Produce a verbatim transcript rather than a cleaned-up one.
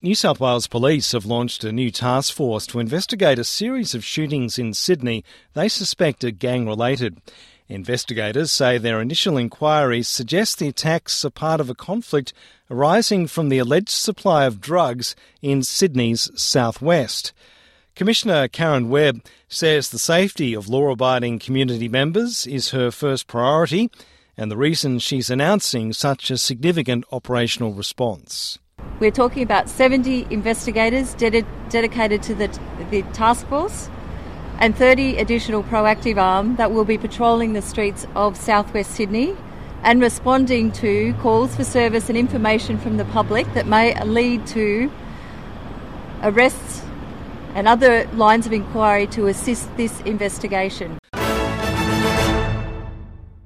New South Wales Police have launched a new task force to investigate a series of shootings in Sydney they suspect are gang-related. Investigators say their initial inquiries suggest the attacks are part of a conflict arising from the alleged supply of drugs in Sydney's southwest. Commissioner Karen Webb says the safety of law-abiding community members is her first priority and the reason she's announcing such a significant operational response. We're talking about seventy investigators ded- dedicated to the, t- the task force and thirty additional proactive arm that will be patrolling the streets of southwest Sydney and responding to calls for service and information from the public that may lead to arrests and other lines of inquiry to assist this investigation.